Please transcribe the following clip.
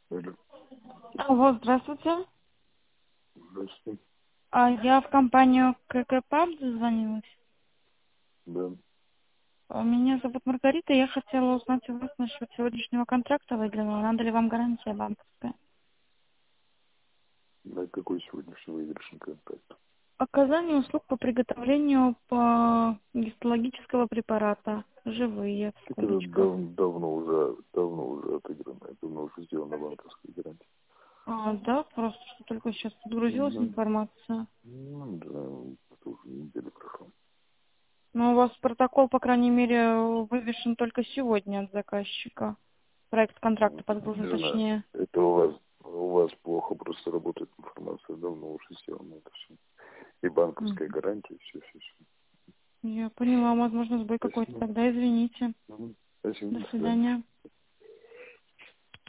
Алло, Алло, здравствуйте. здравствуйте. Я в компанию ККП дозвонилась. Да. Меня зовут Маргарита, я хотела узнать у вас насчет сегодняшнего контракта выигранного. Надо ли вам гарантия банковская? На какой сегодняшний выигрышный контакт? Оказание услуг по приготовлению по гистологического препарата. Живые, в Так это скобочках. давно уже отыграно. Давно уже сделана банковская гарантия. Да, просто что только сейчас подгрузилась Ну, информация. да, это уже неделя прошла. Но у вас протокол, по крайней мере, вывешен только сегодня от заказчика. Проект контракта подгружен, Не знаю. точнее. Это у вас плохо просто работает информация. Давно уже сделано это все. И банковская Мгм. гарантия, все. Я поняла, возможно, сбой какой-то. Спасибо. Тогда извините. Спасибо, До до свидания. свидания.